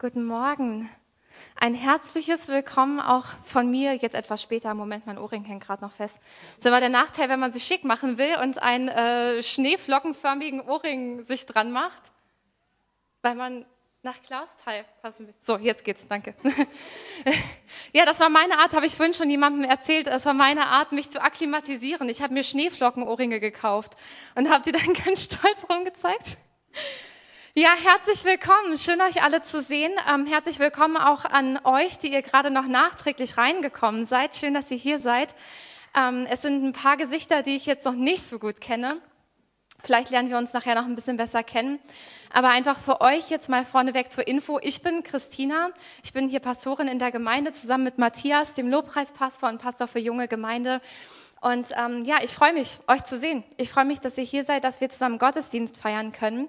Guten Morgen. Ein herzliches Willkommen auch von mir, jetzt etwas später. Moment, mein Ohrring hängt gerade noch fest. Das ist immer der Nachteil, wenn man sich schick machen will und einen schneeflockenförmigen Ohrring sich dran macht, weil man nach Klaus Teil passen will. So, jetzt geht's, danke. Ja, das war meine Art, habe ich vorhin schon jemandem erzählt, das war meine Art, mich zu akklimatisieren. Ich habe mir Schneeflockenohrringe gekauft und habe die dann ganz stolz rumgezeigt. Ja, herzlich willkommen. Schön, euch alle zu sehen. Herzlich willkommen auch an euch, die ihr gerade noch nachträglich reingekommen seid. Schön, dass ihr hier seid. Es sind ein paar Gesichter, die ich jetzt noch nicht so gut kenne. Vielleicht lernen wir uns nachher noch ein bisschen besser kennen. Aber einfach für euch jetzt mal vorneweg zur Info. Ich bin Christina. Ich bin hier Pastorin in der Gemeinde zusammen mit Matthias, dem Lobpreispastor und Pastor für junge Gemeinde. Und ich freue mich, euch zu sehen. Ich freue mich, dass ihr hier seid, dass wir zusammen Gottesdienst feiern können.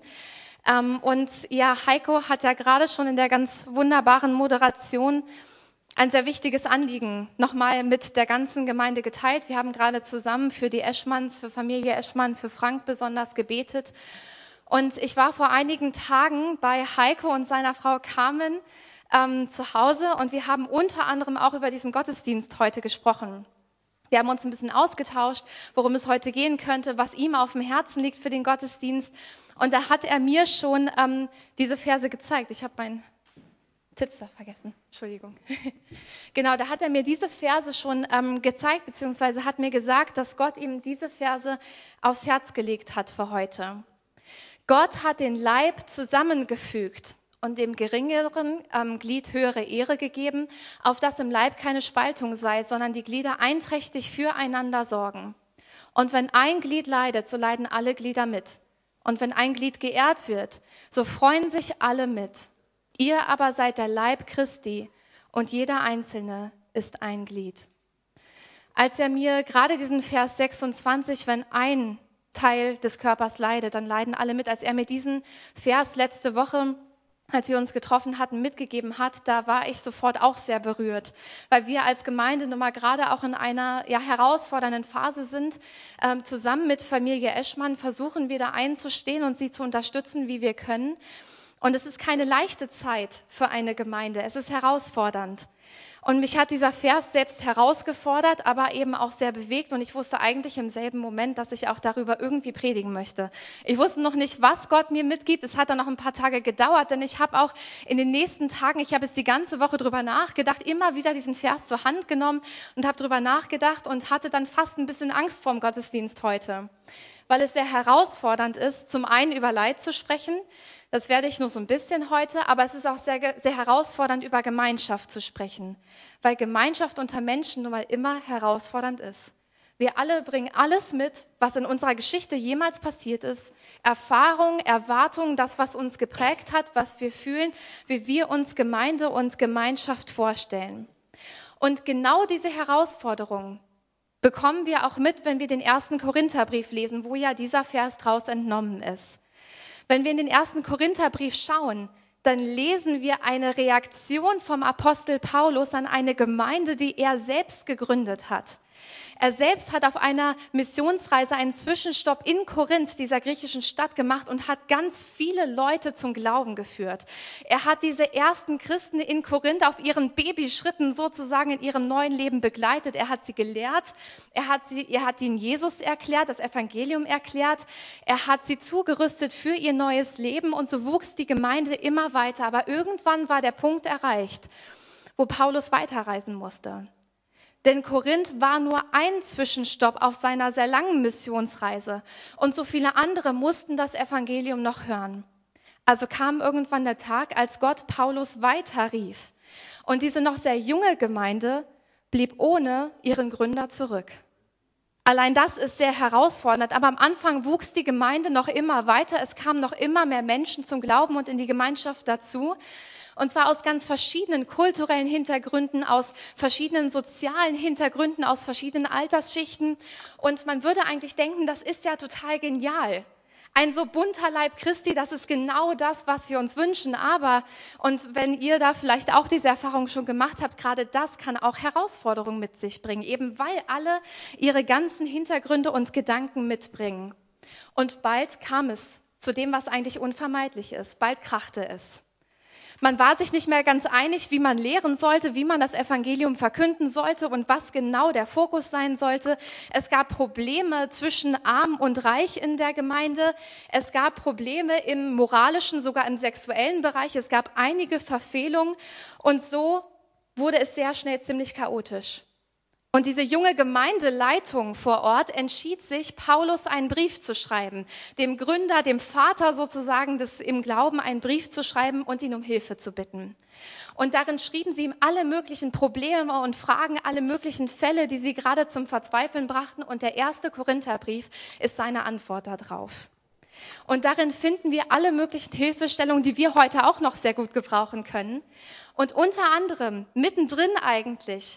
Heiko hat ja gerade schon in der ganz wunderbaren Moderation ein sehr wichtiges Anliegen nochmal mit der ganzen Gemeinde geteilt. Wir haben gerade zusammen für die Eschmanns, für Familie Eschmann, für Frank besonders gebetet. Und ich war vor einigen Tagen bei Heiko und seiner Frau Carmen zu Hause und wir haben unter anderem auch über diesen Gottesdienst heute gesprochen. Wir haben uns ein bisschen ausgetauscht, worum es heute gehen könnte, was ihm auf dem Herzen liegt für den Gottesdienst. Und da hat er mir schon diese Verse gezeigt. Ich habe meinen Tipser vergessen, Entschuldigung. Genau, da hat er mir diese Verse schon gezeigt, beziehungsweise hat mir gesagt, dass Gott ihm diese Verse aufs Herz gelegt hat für heute. Gott hat den Leib zusammengefügt und dem geringeren Glied höhere Ehre gegeben, auf dass im Leib keine Spaltung sei, sondern die Glieder einträchtig füreinander sorgen. Und wenn ein Glied leidet, so leiden alle Glieder mit. Und wenn ein Glied geehrt wird, so freuen sich alle mit. Ihr aber seid der Leib Christi und jeder Einzelne ist ein Glied. Als er mir gerade diesen Vers 26, wenn ein Teil des Körpers leidet, dann leiden alle mit. Als er mir diesen Vers letzte Woche, als wir uns getroffen hatten, mitgegeben hat, da war ich sofort auch sehr berührt, weil wir als Gemeinde nun mal gerade auch in einer herausfordernden Phase sind. Zusammen mit Familie Eschmann versuchen wir da einzustehen und sie zu unterstützen, wie wir können. Und es ist keine leichte Zeit für eine Gemeinde, es ist herausfordernd. Und mich hat dieser Vers selbst herausgefordert, aber eben auch sehr bewegt. Und ich wusste eigentlich im selben Moment, dass ich auch darüber irgendwie predigen möchte. Ich wusste noch nicht, was Gott mir mitgibt. Es hat dann noch ein paar Tage gedauert, denn ich habe auch in den nächsten Tagen, ich habe es die ganze Woche drüber nachgedacht, immer wieder diesen Vers zur Hand genommen und habe drüber nachgedacht und hatte dann fast ein bisschen Angst vorm Gottesdienst heute, weil es sehr herausfordernd ist, zum einen über Leid zu sprechen. Das werde ich nur so ein bisschen heute, aber es ist auch sehr, sehr herausfordernd, über Gemeinschaft zu sprechen, weil Gemeinschaft unter Menschen nun mal immer herausfordernd ist. Wir alle bringen alles mit, was in unserer Geschichte jemals passiert ist. Erfahrung, Erwartungen, das, was uns geprägt hat, was wir fühlen, wie wir uns Gemeinde und Gemeinschaft vorstellen. Und genau diese Herausforderungen bekommen wir auch mit, wenn wir den 1. Korintherbrief lesen, wo ja dieser Vers draus entnommen ist. Wenn wir in den 1. Korintherbrief schauen, dann lesen wir eine Reaktion vom Apostel Paulus an eine Gemeinde, die er selbst gegründet hat. Er selbst hat auf einer Missionsreise einen Zwischenstopp in Korinth, dieser griechischen Stadt, gemacht und hat ganz viele Leute zum Glauben geführt. Er hat diese ersten Christen in Korinth auf ihren Babyschritten sozusagen in ihrem neuen Leben begleitet. Er hat sie gelehrt, er hat ihnen Jesus erklärt, das Evangelium erklärt. Er hat sie zugerüstet für ihr neues Leben und so wuchs die Gemeinde immer weiter. Aber irgendwann war der Punkt erreicht, wo Paulus weiterreisen musste. Denn Korinth war nur ein Zwischenstopp auf seiner sehr langen Missionsreise und so viele andere mussten das Evangelium noch hören. Also kam irgendwann der Tag, als Gott Paulus weiterrief und diese noch sehr junge Gemeinde blieb ohne ihren Gründer zurück. Allein das ist sehr herausfordernd, aber am Anfang wuchs die Gemeinde noch immer weiter, es kamen noch immer mehr Menschen zum Glauben und in die Gemeinschaft dazu. Und zwar aus ganz verschiedenen kulturellen Hintergründen, aus verschiedenen sozialen Hintergründen, aus verschiedenen Altersschichten. Und man würde eigentlich denken, das ist ja total genial. Ein so bunter Leib Christi, das ist genau das, was wir uns wünschen. Aber, und wenn ihr da vielleicht auch diese Erfahrung schon gemacht habt, gerade das kann auch Herausforderungen mit sich bringen, eben weil alle ihre ganzen Hintergründe und Gedanken mitbringen. Und bald kam es zu dem, was eigentlich unvermeidlich ist. Bald krachte es. Man war sich nicht mehr ganz einig, wie man lehren sollte, wie man das Evangelium verkünden sollte und was genau der Fokus sein sollte. Es gab Probleme zwischen Arm und Reich in der Gemeinde. Es gab Probleme im moralischen, sogar im sexuellen Bereich. Es gab einige Verfehlungen und so wurde es sehr schnell ziemlich chaotisch. Und diese junge Gemeindeleitung vor Ort entschied sich, Paulus einen Brief zu schreiben, dem Gründer, dem Vater sozusagen im Glauben einen Brief zu schreiben und ihn um Hilfe zu bitten. Und darin schrieben sie ihm alle möglichen Probleme und Fragen, alle möglichen Fälle, die sie gerade zum Verzweifeln brachten. Und der 1. Korintherbrief ist seine Antwort darauf. Und darin finden wir alle möglichen Hilfestellungen, die wir heute auch noch sehr gut gebrauchen können. Und unter anderem, mittendrin eigentlich,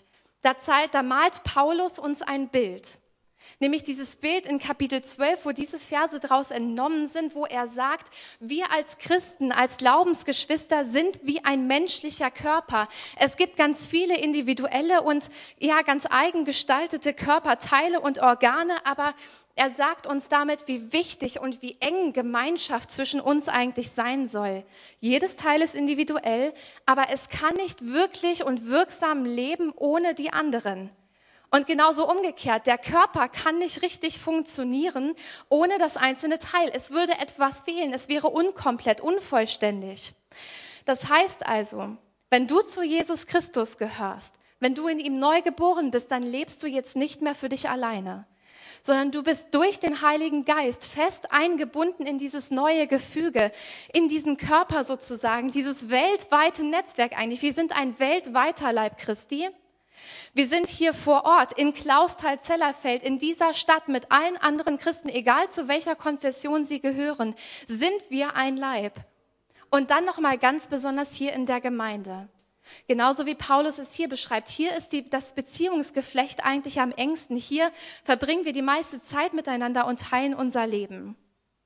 da malt Paulus uns ein Bild, nämlich dieses Bild in Kapitel 12, wo diese Verse daraus entnommen sind, wo er sagt, wir als Christen, als Glaubensgeschwister sind wie ein menschlicher Körper. Es gibt ganz viele individuelle und ja ganz eigen gestaltete Körperteile und Organe, aber er sagt uns damit, wie wichtig und wie eng Gemeinschaft zwischen uns eigentlich sein soll. Jedes Teil ist individuell, aber es kann nicht wirklich und wirksam leben ohne die anderen. Und genauso umgekehrt, der Körper kann nicht richtig funktionieren ohne das einzelne Teil. Es würde etwas fehlen, es wäre unkomplett, unvollständig. Das heißt also, wenn du zu Jesus Christus gehörst, wenn du in ihm neu geboren bist, dann lebst du jetzt nicht mehr für dich alleine, sondern du bist durch den Heiligen Geist fest eingebunden in dieses neue Gefüge, in diesen Körper sozusagen, dieses weltweite Netzwerk eigentlich. Wir sind ein weltweiter Leib Christi. Wir sind hier vor Ort in Clausthal-Zellerfeld, in dieser Stadt mit allen anderen Christen, egal zu welcher Konfession sie gehören, sind wir ein Leib. Und dann nochmal ganz besonders hier in der Gemeinde. Genauso wie Paulus es hier beschreibt. Hier ist das Beziehungsgeflecht eigentlich am engsten. Hier verbringen wir die meiste Zeit miteinander und teilen unser Leben.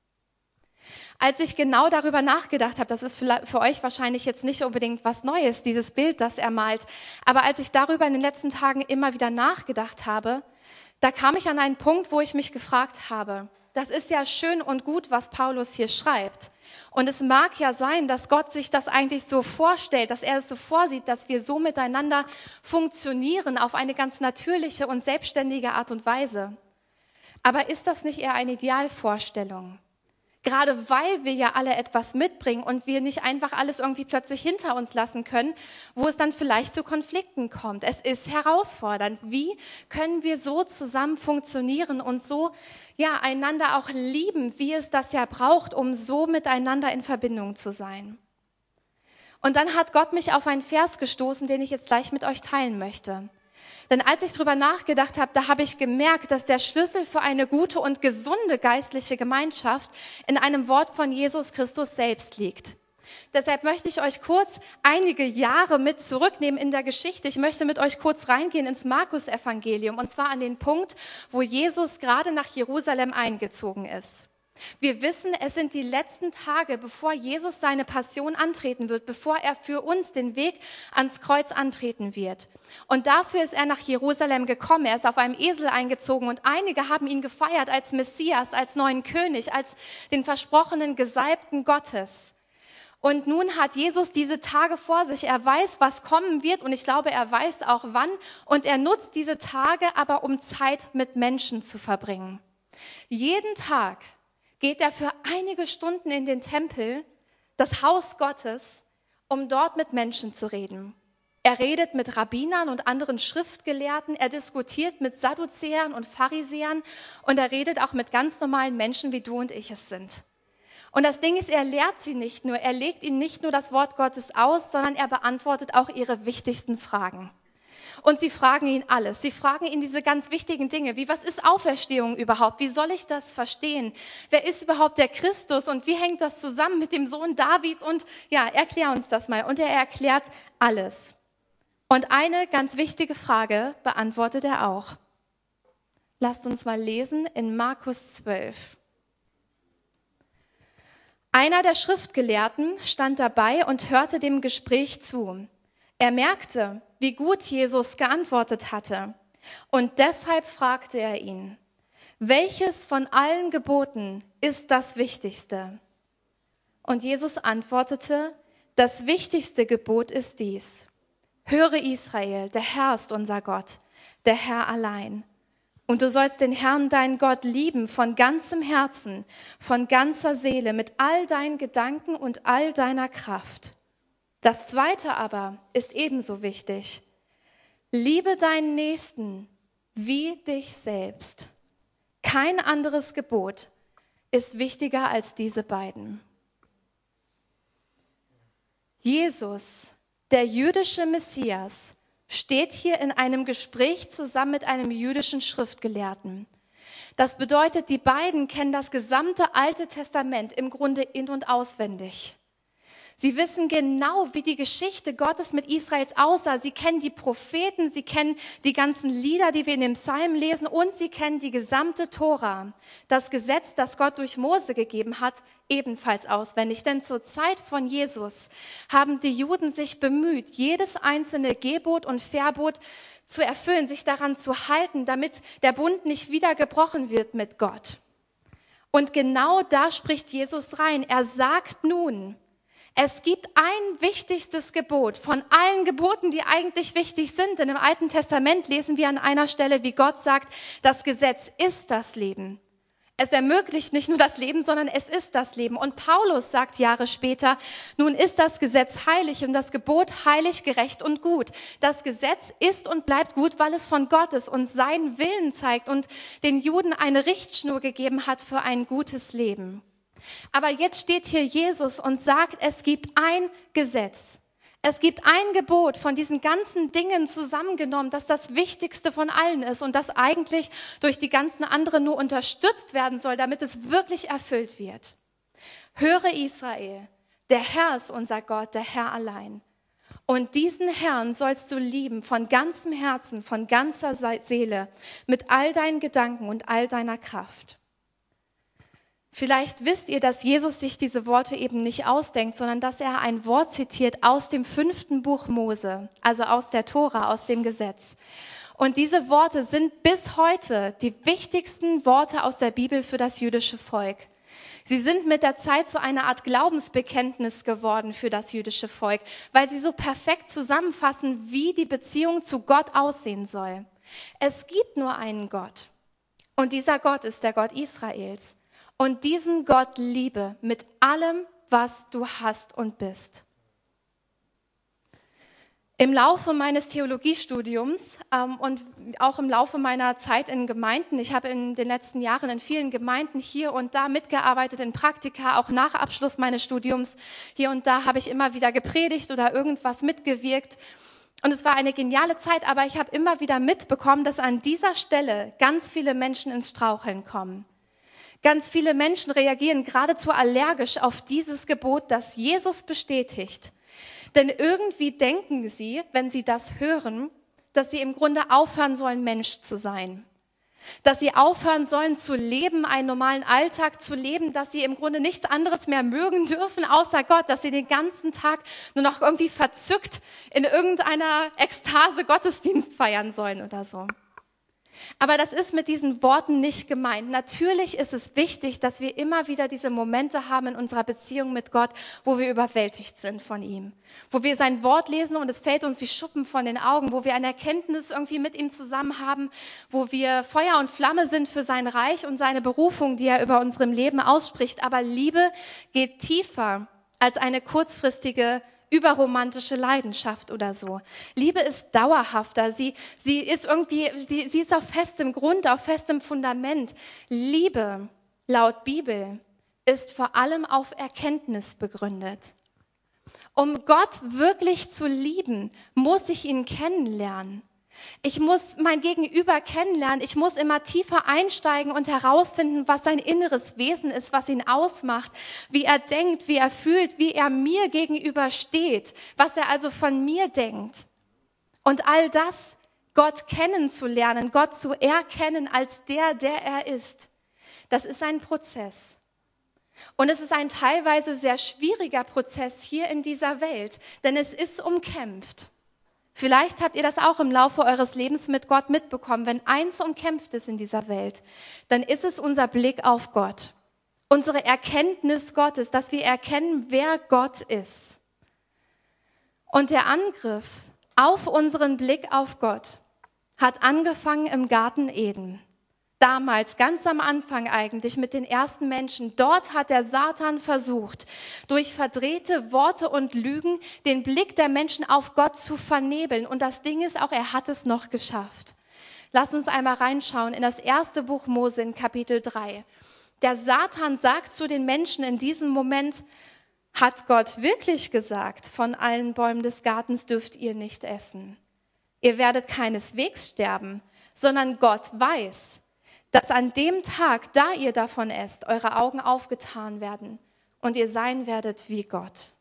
Als ich genau darüber nachgedacht habe, das ist für euch wahrscheinlich jetzt nicht unbedingt was Neues, dieses Bild, das er malt, aber als ich darüber in den letzten Tagen immer wieder nachgedacht habe, da kam ich an einen Punkt, wo ich mich gefragt habe, das ist ja schön und gut, was Paulus hier schreibt. Und es mag ja sein, dass Gott sich das eigentlich so vorstellt, dass er es so vorsieht, dass wir so miteinander funktionieren auf eine ganz natürliche und selbstständige Art und Weise. Aber ist das nicht eher eine Idealvorstellung? Gerade weil wir ja alle etwas mitbringen und wir nicht einfach alles irgendwie plötzlich hinter uns lassen können, wo es dann vielleicht zu Konflikten kommt. Es ist herausfordernd. Wie können wir so zusammen funktionieren und so ja einander auch lieben, wie es das ja braucht, um so miteinander in Verbindung zu sein? Und dann hat Gott mich auf einen Vers gestoßen, den ich jetzt gleich mit euch teilen möchte. Denn als ich drüber nachgedacht habe, da habe ich gemerkt, dass der Schlüssel für eine gute und gesunde geistliche Gemeinschaft in einem Wort von Jesus Christus selbst liegt. Deshalb möchte ich euch kurz einige Jahre mit zurücknehmen in der Geschichte. Ich möchte mit euch kurz reingehen ins Markus-Evangelium und zwar an den Punkt, wo Jesus gerade nach Jerusalem eingezogen ist. Wir wissen, es sind die letzten Tage, bevor Jesus seine Passion antreten wird, bevor er für uns den Weg ans Kreuz antreten wird. Und dafür ist er nach Jerusalem gekommen. Er ist auf einem Esel eingezogen und einige haben ihn gefeiert als Messias, als neuen König, als den versprochenen Gesalbten Gottes. Und nun hat Jesus diese Tage vor sich. Er weiß, was kommen wird und ich glaube, er weiß auch wann. Und er nutzt diese Tage aber, um Zeit mit Menschen zu verbringen. Jeden Tag geht er für einige Stunden in den Tempel, das Haus Gottes, um dort mit Menschen zu reden. Er redet mit Rabbinern und anderen Schriftgelehrten, er diskutiert mit Sadduzäern und Pharisäern und er redet auch mit ganz normalen Menschen, wie du und ich es sind. Und das Ding ist, er lehrt sie nicht nur, er legt ihnen nicht nur das Wort Gottes aus, sondern er beantwortet auch ihre wichtigsten Fragen. Und sie fragen ihn alles. Sie fragen ihn diese ganz wichtigen Dinge, wie was ist Auferstehung überhaupt? Wie soll ich das verstehen? Wer ist überhaupt der Christus und wie hängt das zusammen mit dem Sohn Davids? Und ja, erklär uns das mal. Und er erklärt alles. Und eine ganz wichtige Frage beantwortet er auch. Lasst uns mal lesen in Markus 12. Einer der Schriftgelehrten stand dabei und hörte dem Gespräch zu. Er merkte, wie gut Jesus geantwortet hatte. Und deshalb fragte er ihn, welches von allen Geboten ist das Wichtigste? Und Jesus antwortete, Das wichtigste Gebot ist dies: Höre Israel, der Herr ist unser Gott, der Herr allein. Und du sollst den Herrn, deinen Gott, lieben von ganzem Herzen, von ganzer Seele, mit all deinen Gedanken und all deiner Kraft. Das zweite aber ist ebenso wichtig. Liebe deinen Nächsten wie dich selbst. Kein anderes Gebot ist wichtiger als diese beiden. Jesus, der jüdische Messias, steht hier in einem Gespräch zusammen mit einem jüdischen Schriftgelehrten. Das bedeutet, die beiden kennen das gesamte Alte Testament im Grunde in- und auswendig. Sie wissen genau, wie die Geschichte Gottes mit Israels aussah. Sie kennen die Propheten, sie kennen die ganzen Lieder, die wir in dem Psalm lesen, und sie kennen die gesamte Tora, das Gesetz, das Gott durch Mose gegeben hat, ebenfalls auswendig. Denn zur Zeit von Jesus haben die Juden sich bemüht, jedes einzelne Gebot und Verbot zu erfüllen, sich daran zu halten, damit der Bund nicht wieder gebrochen wird mit Gott. Und genau da spricht Jesus rein. Er sagt nun, es gibt ein wichtigstes Gebot von allen Geboten, die eigentlich wichtig sind. Denn im Alten Testament lesen wir an einer Stelle, wie Gott sagt, das Gesetz ist das Leben. Es ermöglicht nicht nur das Leben, sondern es ist das Leben. Und Paulus sagt Jahre später, nun ist das Gesetz heilig und das Gebot heilig, gerecht und gut. Das Gesetz ist und bleibt gut, weil es von Gott ist und seinen Willen zeigt und den Juden eine Richtschnur gegeben hat für ein gutes Leben. Aber jetzt steht hier Jesus und sagt, es gibt ein Gesetz. Es gibt ein Gebot von diesen ganzen Dingen zusammengenommen, das das Wichtigste von allen ist und das eigentlich durch die ganzen anderen nur unterstützt werden soll, damit es wirklich erfüllt wird. Höre Israel, der Herr ist unser Gott, der Herr allein. Und diesen Herrn sollst du lieben von ganzem Herzen, von ganzer Seele, mit all deinen Gedanken und all deiner Kraft. Vielleicht wisst ihr, dass Jesus sich diese Worte eben nicht ausdenkt, sondern dass er ein Wort zitiert aus dem 5. Buch Mose, also aus der Tora, aus dem Gesetz. Und diese Worte sind bis heute die wichtigsten Worte aus der Bibel für das jüdische Volk. Sie sind mit der Zeit zu einer Art Glaubensbekenntnis geworden für das jüdische Volk, weil sie so perfekt zusammenfassen, wie die Beziehung zu Gott aussehen soll. Es gibt nur einen Gott und dieser Gott ist der Gott Israels. Und diesen Gott liebe mit allem, was du hast und bist. Im Laufe meines Theologiestudiums und auch im Laufe meiner Zeit in Gemeinden, ich habe in den letzten Jahren in vielen Gemeinden hier und da mitgearbeitet, in Praktika, auch nach Abschluss meines Studiums. Hier und da habe ich immer wieder gepredigt oder irgendwas mitgewirkt. Und es war eine geniale Zeit, aber ich habe immer wieder mitbekommen, dass an dieser Stelle ganz viele Menschen ins Straucheln kommen. Ganz viele Menschen reagieren geradezu allergisch auf dieses Gebot, das Jesus bestätigt. Denn irgendwie denken sie, wenn sie das hören, dass sie im Grunde aufhören sollen, Mensch zu sein. Dass sie aufhören sollen zu leben, einen normalen Alltag zu leben, dass sie im Grunde nichts anderes mehr mögen dürfen, außer Gott, dass sie den ganzen Tag nur noch irgendwie verzückt in irgendeiner Ekstase Gottesdienst feiern sollen oder so. Aber das ist mit diesen Worten nicht gemeint. Natürlich ist es wichtig, dass wir immer wieder diese Momente haben in unserer Beziehung mit Gott, wo wir überwältigt sind von ihm. Wo wir sein Wort lesen und es fällt uns wie Schuppen von den Augen, wo wir eine Erkenntnis irgendwie mit ihm zusammen haben, wo wir Feuer und Flamme sind für sein Reich und seine Berufung, die er über unserem Leben ausspricht. Aber Liebe geht tiefer als eine kurzfristige überromantische Leidenschaft oder so. Liebe ist dauerhafter. Sie ist irgendwie, sie ist auf festem Grund, auf festem Fundament. Liebe, laut Bibel, ist vor allem auf Erkenntnis begründet. Um Gott wirklich zu lieben, muss ich ihn kennenlernen. Ich muss mein Gegenüber kennenlernen. Ich muss immer tiefer einsteigen und herausfinden, was sein inneres Wesen ist, was ihn ausmacht, wie er denkt, wie er fühlt, wie er mir gegenüber steht, was er also von mir denkt. Und all das, Gott kennenzulernen, Gott zu erkennen als der er ist, das ist ein Prozess. Und es ist ein teilweise sehr schwieriger Prozess hier in dieser Welt, denn es ist umkämpft. Vielleicht habt ihr das auch im Laufe eures Lebens mit Gott mitbekommen. Wenn eins umkämpft ist in dieser Welt, dann ist es unser Blick auf Gott. Unsere Erkenntnis Gottes, dass wir erkennen, wer Gott ist. Und der Angriff auf unseren Blick auf Gott hat angefangen im Garten Eden. Damals, ganz am Anfang eigentlich, mit den ersten Menschen. Dort hat der Satan versucht, durch verdrehte Worte und Lügen den Blick der Menschen auf Gott zu vernebeln. Und das Ding ist auch, er hat es noch geschafft. Lass uns einmal reinschauen in das erste Buch Mose in Kapitel 3. Der Satan sagt zu den Menschen in diesem Moment, hat Gott wirklich gesagt, von allen Bäumen des Gartens dürft ihr nicht essen. Ihr werdet keineswegs sterben, sondern Gott weiß, dass an dem Tag, da ihr davon esst, eure Augen aufgetan werden und ihr sein werdet wie Gott.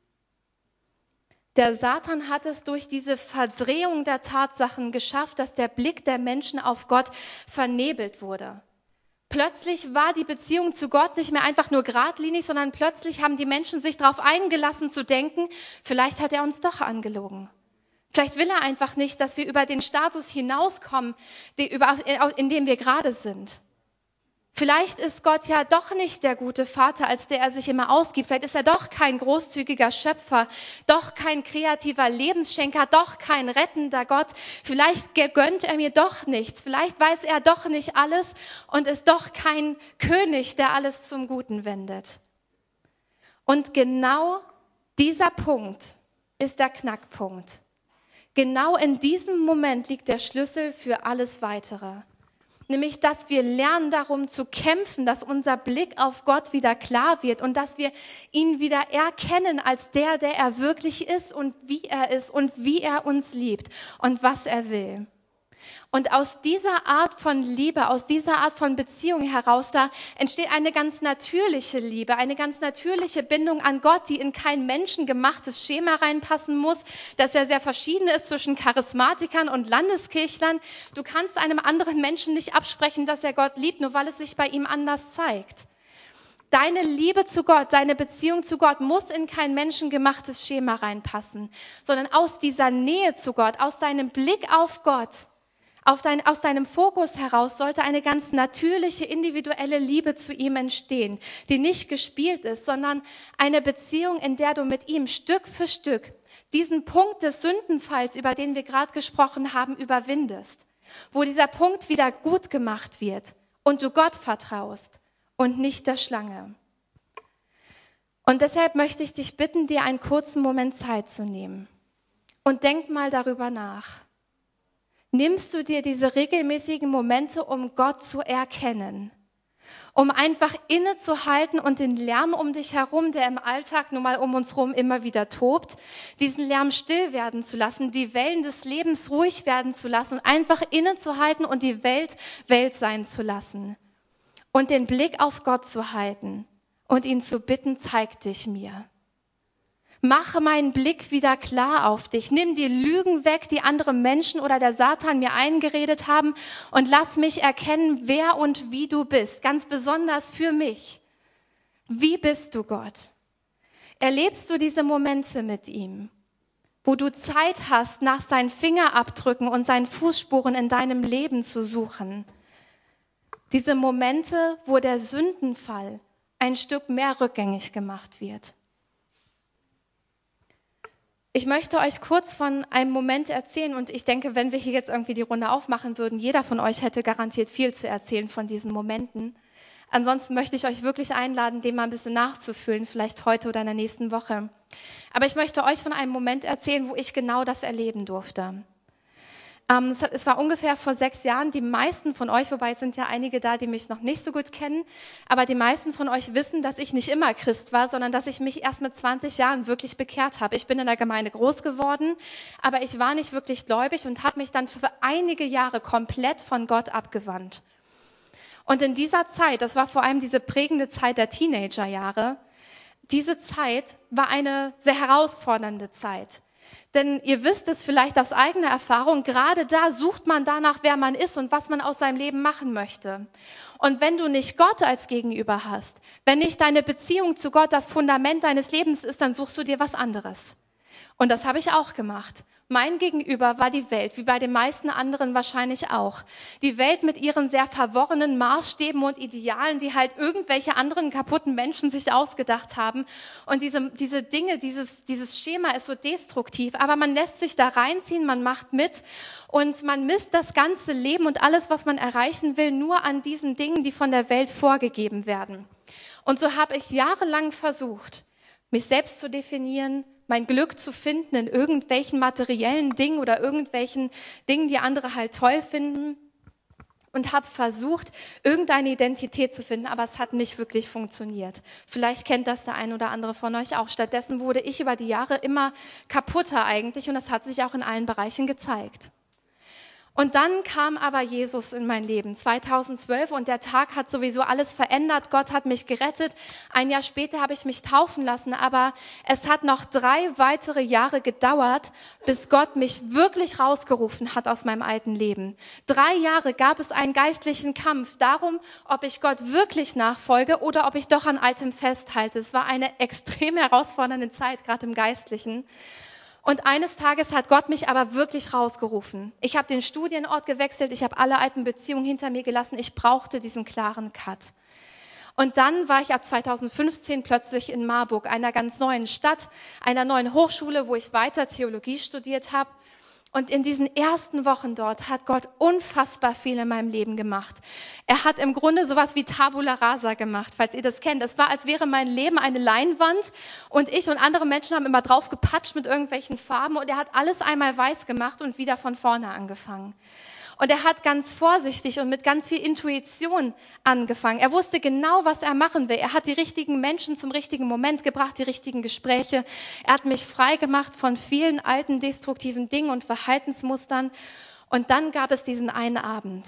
Der Satan hat es durch diese Verdrehung der Tatsachen geschafft, dass der Blick der Menschen auf Gott vernebelt wurde. Plötzlich war die Beziehung zu Gott nicht mehr einfach nur geradlinig, sondern plötzlich haben die Menschen sich darauf eingelassen zu denken, vielleicht hat er uns doch angelogen. Vielleicht will er einfach nicht, dass wir über den Status hinauskommen, in dem wir gerade sind. Vielleicht ist Gott ja doch nicht der gute Vater, als der er sich immer ausgibt. Vielleicht ist er doch kein großzügiger Schöpfer, doch kein kreativer Lebensschenker, doch kein rettender Gott. Vielleicht gönnt er mir doch nichts. Vielleicht weiß er doch nicht alles und ist doch kein König, der alles zum Guten wendet. Und genau dieser Punkt ist der Knackpunkt. Genau in diesem Moment liegt der Schlüssel für alles Weitere. Nämlich, dass wir lernen, darum zu kämpfen, dass unser Blick auf Gott wieder klar wird und dass wir ihn wieder erkennen als der er wirklich ist und wie er uns liebt und was er will. Und aus dieser Art von Liebe, aus dieser Art von Beziehung heraus, da entsteht eine ganz natürliche Liebe, eine ganz natürliche Bindung an Gott, die in kein menschengemachtes Schema reinpassen muss, das ja sehr verschieden ist zwischen Charismatikern und Landeskirchlern. Du kannst einem anderen Menschen nicht absprechen, dass er Gott liebt, nur weil es sich bei ihm anders zeigt. Deine Liebe zu Gott, deine Beziehung zu Gott muss in kein menschengemachtes Schema reinpassen, sondern aus dieser Nähe zu Gott, aus deinem Blick auf Gott, aus deinem Fokus heraus sollte eine ganz natürliche, individuelle Liebe zu ihm entstehen, die nicht gespielt ist, sondern eine Beziehung, in der du mit ihm Stück für Stück diesen Punkt des Sündenfalls, über den wir gerade gesprochen haben, überwindest, wo dieser Punkt wieder gut gemacht wird und du Gott vertraust und nicht der Schlange. Und deshalb möchte ich dich bitten, dir einen kurzen Moment Zeit zu nehmen und denk mal darüber nach. Nimmst du dir diese regelmäßigen Momente, um Gott zu erkennen, um einfach innezuhalten und den Lärm um dich herum, der im Alltag nun mal um uns herum immer wieder tobt, diesen Lärm still werden zu lassen, die Wellen des Lebens ruhig werden zu lassen und einfach innezuhalten und die Welt Welt sein zu lassen und den Blick auf Gott zu halten und ihn zu bitten, zeig dich mir. Mache meinen Blick wieder klar auf dich. Nimm die Lügen weg, die andere Menschen oder der Satan mir eingeredet haben und lass mich erkennen, wer und wie du bist. Ganz besonders für mich. Wie bist du, Gott? Erlebst du diese Momente mit ihm, wo du Zeit hast, nach seinen Fingerabdrücken und seinen Fußspuren in deinem Leben zu suchen? Diese Momente, wo der Sündenfall ein Stück mehr rückgängig gemacht wird. Ich möchte euch kurz von einem Moment erzählen und ich denke, wenn wir hier jetzt irgendwie die Runde aufmachen würden, jeder von euch hätte garantiert viel zu erzählen von diesen Momenten. Ansonsten möchte ich euch wirklich einladen, dem mal ein bisschen nachzufühlen, vielleicht heute oder in der nächsten Woche. Aber ich möchte euch von einem Moment erzählen, wo ich genau das erleben durfte. Es war ungefähr vor 6 Jahren. Die meisten von euch, wobei es sind ja einige da, die mich noch nicht so gut kennen, aber die meisten von euch wissen, dass ich nicht immer Christ war, sondern dass ich mich erst mit 20 Jahren wirklich bekehrt habe. Ich bin in der Gemeinde groß geworden, aber ich war nicht wirklich gläubig und habe mich dann für einige Jahre komplett von Gott abgewandt. Und in dieser Zeit, das war vor allem diese prägende Zeit der Teenagerjahre, diese Zeit war eine sehr herausfordernde Zeit. Denn ihr wisst es vielleicht aus eigener Erfahrung, gerade da sucht man danach, wer man ist und was man aus seinem Leben machen möchte. Und wenn du nicht Gott als Gegenüber hast, wenn nicht deine Beziehung zu Gott das Fundament deines Lebens ist, dann suchst du dir was anderes. Und das habe ich auch gemacht. Mein Gegenüber war die Welt, wie bei den meisten anderen wahrscheinlich auch. Die Welt mit ihren sehr verworrenen Maßstäben und Idealen, die halt irgendwelche anderen kaputten Menschen sich ausgedacht haben. Und diese Dinge, dieses Schema ist so destruktiv. Aber man lässt sich da reinziehen, man macht mit und man misst das ganze Leben und alles, was man erreichen will, nur an diesen Dingen, die von der Welt vorgegeben werden. Und so habe ich jahrelang versucht, mich selbst zu definieren, mein Glück zu finden in irgendwelchen materiellen Dingen oder irgendwelchen Dingen, die andere halt toll finden, und habe versucht, irgendeine Identität zu finden, aber es hat nicht wirklich funktioniert. Vielleicht kennt das der ein oder andere von euch auch. Stattdessen wurde ich über die Jahre immer kaputter eigentlich und das hat sich auch in allen Bereichen gezeigt. Und dann kam aber Jesus in mein Leben, 2012, und der Tag hat sowieso alles verändert. Gott hat mich gerettet. Ein Jahr später habe ich mich taufen lassen, aber es hat noch 3 weitere Jahre gedauert, bis Gott mich wirklich rausgerufen hat aus meinem alten Leben. 3 Jahre gab es einen geistlichen Kampf darum, ob ich Gott wirklich nachfolge oder ob ich doch an Altem festhalte. Es war eine extrem herausfordernde Zeit, gerade im Geistlichen. Und eines Tages hat Gott mich aber wirklich rausgerufen. Ich habe den Studienort gewechselt, ich habe alle alten Beziehungen hinter mir gelassen. Ich brauchte diesen klaren Cut. Und dann war ich ab 2015 plötzlich in Marburg, einer ganz neuen Stadt, einer neuen Hochschule, wo ich weiter Theologie studiert habe. Und in diesen ersten Wochen dort hat Gott unfassbar viel in meinem Leben gemacht. Er hat im Grunde sowas wie Tabula Rasa gemacht, falls ihr das kennt. Es war, als wäre mein Leben eine Leinwand und ich und andere Menschen haben immer drauf gepatscht mit irgendwelchen Farben und er hat alles einmal weiß gemacht und wieder von vorne angefangen. Und er hat ganz vorsichtig und mit ganz viel Intuition angefangen. Er wusste genau, was er machen will. Er hat die richtigen Menschen zum richtigen Moment gebracht, die richtigen Gespräche. Er hat mich frei gemacht von vielen alten destruktiven Dingen und Verhaltensmustern. Und dann gab es diesen einen Abend.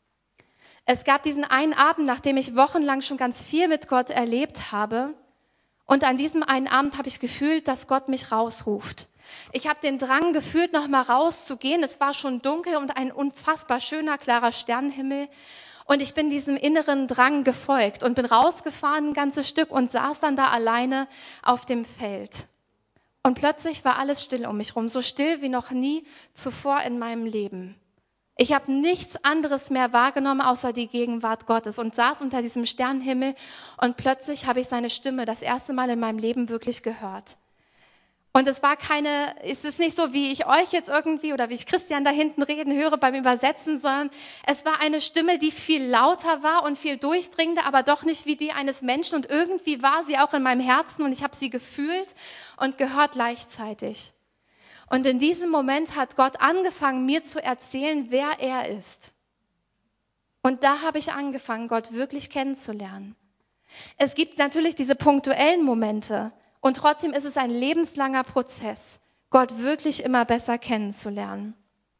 Es gab diesen einen Abend, nachdem ich wochenlang schon ganz viel mit Gott erlebt habe. Und an diesem einen Abend habe ich gefühlt, dass Gott mich rausruft. Ich habe den Drang gefühlt, noch mal rauszugehen. Es war schon dunkel und ein unfassbar schöner, klarer Sternenhimmel. Und ich bin diesem inneren Drang gefolgt und bin rausgefahren ein ganzes Stück und saß dann da alleine auf dem Feld. Und plötzlich war alles still um mich rum, so still wie noch nie zuvor in meinem Leben. Ich habe nichts anderes mehr wahrgenommen, außer die Gegenwart Gottes und saß unter diesem Sternenhimmel und plötzlich habe ich seine Stimme das erste Mal in meinem Leben wirklich gehört. Und es ist nicht so, wie ich euch jetzt irgendwie oder wie ich Christian da hinten reden höre beim Übersetzen, sondern es war eine Stimme, die viel lauter war und viel durchdringender, aber doch nicht wie die eines Menschen. Und irgendwie war sie auch in meinem Herzen und ich habe sie gefühlt und gehört gleichzeitig. Und in diesem Moment hat Gott angefangen, mir zu erzählen, wer er ist. Und da habe ich angefangen, Gott wirklich kennenzulernen. Es gibt natürlich diese punktuellen Momente, und trotzdem ist es ein lebenslanger Prozess, Gott wirklich immer besser kennenzulernen.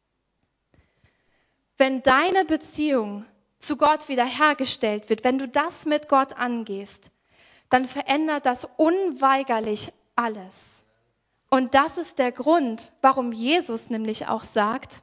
Wenn deine Beziehung zu Gott wiederhergestellt wird, wenn du das mit Gott angehst, dann verändert das unweigerlich alles. Und das ist der Grund, warum Jesus nämlich auch sagt,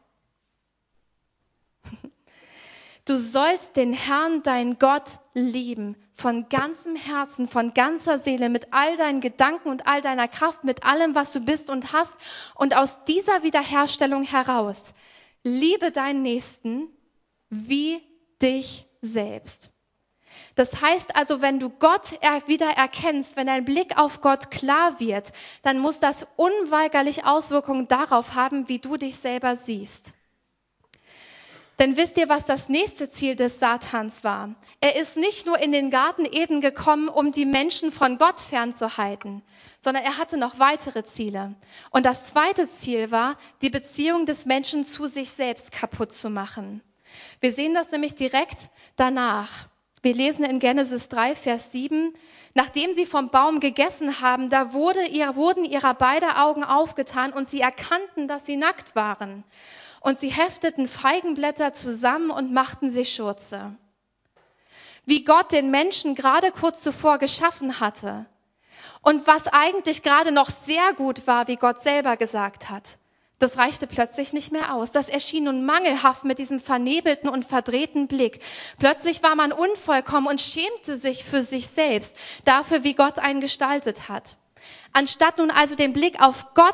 du sollst den Herrn, dein Gott, lieben, von ganzem Herzen, von ganzer Seele, mit all deinen Gedanken und all deiner Kraft, mit allem, was du bist und hast. Und aus dieser Wiederherstellung heraus, liebe deinen Nächsten wie dich selbst. Das heißt also, wenn du Gott wieder erkennst, wenn dein Blick auf Gott klar wird, dann muss das unweigerlich Auswirkungen darauf haben, wie du dich selber siehst. Denn wisst ihr, was das nächste Ziel des Satans war? Er ist nicht nur in den Garten Eden gekommen, um die Menschen von Gott fernzuhalten, sondern er hatte noch weitere Ziele. Und das zweite Ziel war, die Beziehung des Menschen zu sich selbst kaputt zu machen. Wir sehen das nämlich direkt danach. Wir lesen in Genesis 3, Vers 7, nachdem sie vom Baum gegessen haben, da wurden ihrer beide Augen aufgetan und sie erkannten, dass sie nackt waren. Und sie hefteten Feigenblätter zusammen und machten sich Schurze. Wie Gott den Menschen gerade kurz zuvor geschaffen hatte. Und was eigentlich gerade noch sehr gut war, wie Gott selber gesagt hat. Das reichte plötzlich nicht mehr aus. Das erschien nun mangelhaft mit diesem vernebelten und verdrehten Blick. Plötzlich war man unvollkommen und schämte sich für sich selbst, dafür, wie Gott einen gestaltet hat. Anstatt nun also den Blick auf Gott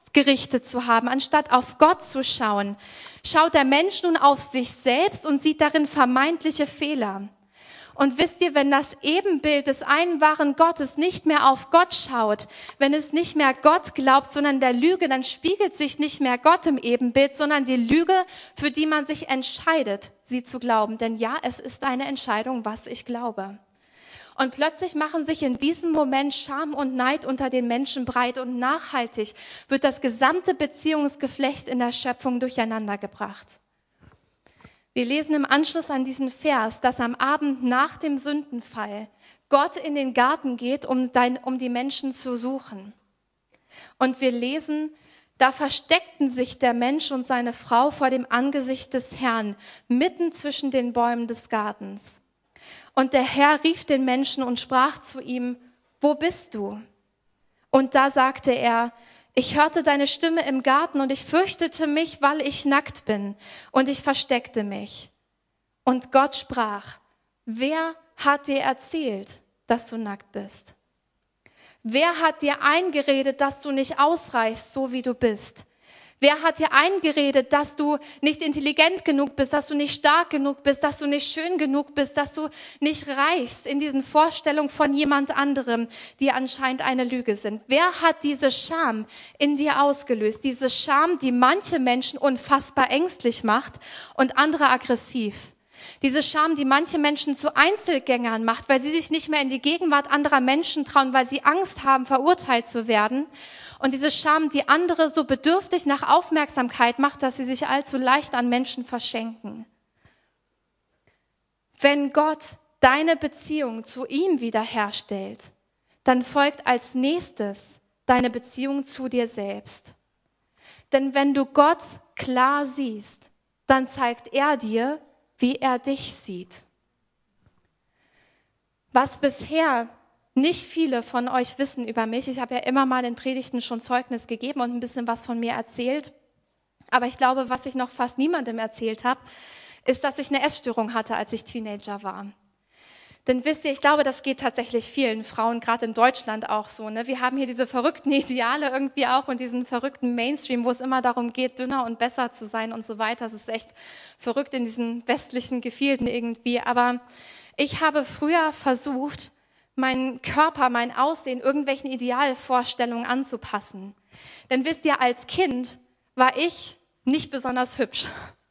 gerichtet zu haben, anstatt auf Gott zu schauen, schaut der Mensch nun auf sich selbst und sieht darin vermeintliche Fehler. Und wisst ihr, wenn das Ebenbild des einen wahren Gottes nicht mehr auf Gott schaut, wenn es nicht mehr Gott glaubt, sondern der Lüge, dann spiegelt sich nicht mehr Gott im Ebenbild, sondern die Lüge, für die man sich entscheidet, sie zu glauben. Denn ja, es ist eine Entscheidung, was ich glaube. Und plötzlich machen sich in diesem Moment Scham und Neid unter den Menschen breit und nachhaltig wird das gesamte Beziehungsgeflecht in der Schöpfung durcheinander gebracht. Wir lesen im Anschluss an diesen Vers, dass am Abend nach dem Sündenfall Gott in den Garten geht, um die Menschen zu suchen. Und wir lesen, da versteckten sich der Mensch und seine Frau vor dem Angesicht des Herrn, mitten zwischen den Bäumen des Gartens. Und der Herr rief den Menschen und sprach zu ihm, wo bist du? Und da sagte er, ich hörte deine Stimme im Garten und ich fürchtete mich, weil ich nackt bin, und ich versteckte mich. Und Gott sprach, wer hat dir erzählt, dass du nackt bist? Wer hat dir eingeredet, dass du nicht ausreichst, so wie du bist? Wer hat dir eingeredet, dass du nicht intelligent genug bist, dass du nicht stark genug bist, dass du nicht schön genug bist, dass du nicht reichst in diesen Vorstellungen von jemand anderem, die anscheinend eine Lüge sind? Wer hat diese Scham in dir ausgelöst? Diese Scham, die manche Menschen unfassbar ängstlich macht und andere aggressiv. Diese Scham, die manche Menschen zu Einzelgängern macht, weil sie sich nicht mehr in die Gegenwart anderer Menschen trauen, weil sie Angst haben, verurteilt zu werden. Und diese Scham, die andere so bedürftig nach Aufmerksamkeit macht, dass sie sich allzu leicht an Menschen verschenken. Wenn Gott deine Beziehung zu ihm wiederherstellt, dann folgt als nächstes deine Beziehung zu dir selbst. Denn wenn du Gott klar siehst, dann zeigt er dir, wie er dich sieht. Was bisher nicht viele von euch wissen über mich, ich habe ja immer mal in Predigten schon Zeugnis gegeben und ein bisschen was von mir erzählt, aber ich glaube, was ich noch fast niemandem erzählt habe, ist, dass ich eine Essstörung hatte, als ich Teenager war. Denn wisst ihr, ich glaube, das geht tatsächlich vielen Frauen, gerade in Deutschland auch so. Ne? Wir haben hier diese verrückten Ideale irgendwie auch und diesen verrückten Mainstream, wo es immer darum geht, dünner und besser zu sein und so weiter. Das ist echt verrückt in diesen westlichen Gefilden irgendwie. Aber ich habe früher versucht, meinen Körper, mein Aussehen irgendwelchen Idealvorstellungen anzupassen. Denn wisst ihr, als Kind war ich nicht besonders hübsch.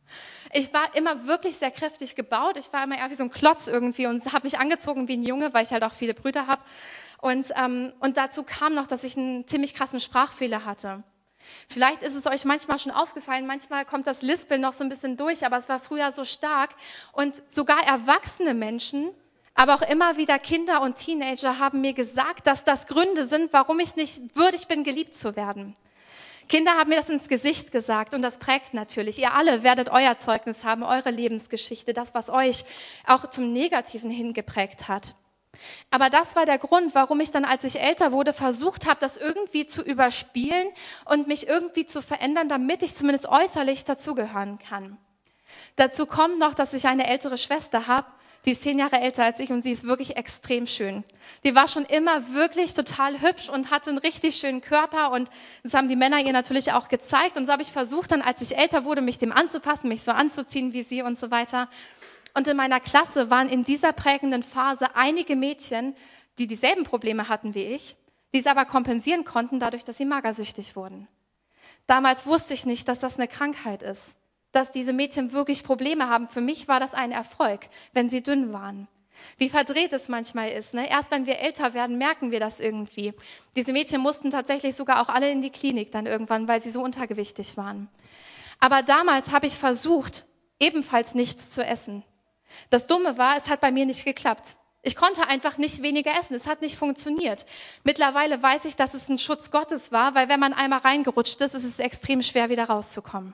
Ich war immer wirklich sehr kräftig gebaut. Ich war immer eher wie so ein Klotz irgendwie und habe mich angezogen wie ein Junge, weil ich halt auch viele Brüder habe. Und dazu kam noch, dass ich einen ziemlich krassen Sprachfehler hatte. Vielleicht ist es euch manchmal schon aufgefallen, manchmal kommt das Lispeln noch so ein bisschen durch, aber es war früher so stark. Und sogar erwachsene Menschen, aber auch immer wieder Kinder und Teenager haben mir gesagt, dass das Gründe sind, warum ich nicht würdig bin, geliebt zu werden. Kinder haben mir das ins Gesicht gesagt und das prägt natürlich. Ihr alle werdet euer Zeugnis haben, eure Lebensgeschichte, das, was euch auch zum Negativen hingeprägt hat. Aber das war der Grund, warum ich dann, als ich älter wurde, versucht habe, das irgendwie zu überspielen und mich irgendwie zu verändern, damit ich zumindest äußerlich dazugehören kann. Dazu kommt noch, dass ich eine ältere Schwester habe, die ist 10 Jahre älter als ich und sie ist wirklich extrem schön. Die war schon immer wirklich total hübsch und hatte einen richtig schönen Körper und das haben die Männer ihr natürlich auch gezeigt. Und so habe ich versucht dann, als ich älter wurde, mich dem anzupassen, mich so anzuziehen wie sie und so weiter. Und in meiner Klasse waren in dieser prägenden Phase einige Mädchen, die dieselben Probleme hatten wie ich, die es aber kompensieren konnten, dadurch, dass sie magersüchtig wurden. Damals wusste ich nicht, dass das eine Krankheit ist, dass diese Mädchen wirklich Probleme haben. Für mich war das ein Erfolg, wenn sie dünn waren. Wie verdreht es manchmal ist. Ne? Erst wenn wir älter werden, merken wir das irgendwie. Diese Mädchen mussten tatsächlich sogar auch alle in die Klinik dann irgendwann, weil sie so untergewichtig waren. Aber damals habe ich versucht, ebenfalls nichts zu essen. Das Dumme war, es hat bei mir nicht geklappt. Ich konnte einfach nicht weniger essen. Es hat nicht funktioniert. Mittlerweile weiß ich, dass es ein Schutz Gottes war, weil wenn man einmal reingerutscht ist, ist es extrem schwer, wieder rauszukommen.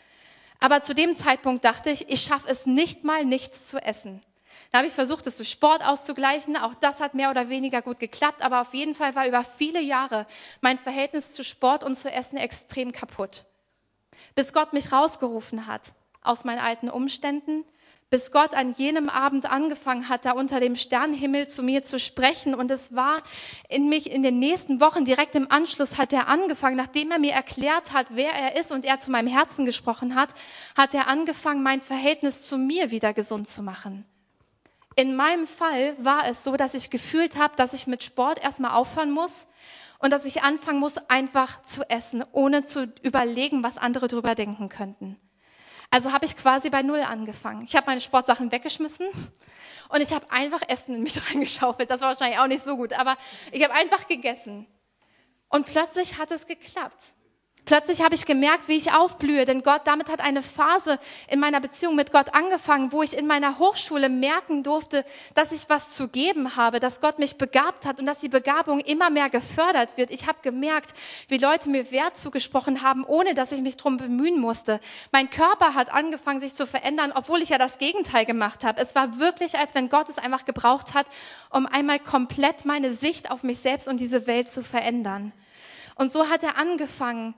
Aber zu dem Zeitpunkt dachte ich, ich schaffe es nicht mal, nichts zu essen. Da habe ich versucht, es durch Sport auszugleichen. Auch das hat mehr oder weniger gut geklappt. Aber auf jeden Fall war über viele Jahre mein Verhältnis zu Sport und zu Essen extrem kaputt. Bis Gott mich rausgerufen hat aus meinen alten Umständen, bis Gott an jenem Abend angefangen hat, da unter dem Sternenhimmel zu mir zu sprechen. Und es war in den nächsten Wochen, direkt im Anschluss, hat er angefangen, nachdem er mir erklärt hat, wer er ist und er zu meinem Herzen gesprochen hat, hat er angefangen, mein Verhältnis zu mir wieder gesund zu machen. In meinem Fall war es so, dass ich gefühlt habe, dass ich mit Sport erstmal aufhören muss und dass ich anfangen muss, einfach zu essen, ohne zu überlegen, was andere drüber denken könnten. Also habe ich quasi bei Null angefangen. Ich habe meine Sportsachen weggeschmissen und ich habe einfach Essen in mich reingeschaufelt. Das war wahrscheinlich auch nicht so gut, aber ich habe einfach gegessen. Und plötzlich hat es geklappt. Plötzlich habe ich gemerkt, wie ich aufblühe, denn damit hat eine Phase in meiner Beziehung mit Gott angefangen, wo ich in meiner Hochschule merken durfte, dass ich was zu geben habe, dass Gott mich begabt hat und dass die Begabung immer mehr gefördert wird. Ich habe gemerkt, wie Leute mir Wert zugesprochen haben, ohne dass ich mich drum bemühen musste. Mein Körper hat angefangen, sich zu verändern, obwohl ich ja das Gegenteil gemacht habe. Es war wirklich, als wenn Gott es einfach gebraucht hat, um einmal komplett meine Sicht auf mich selbst und diese Welt zu verändern. Und so hat er angefangen,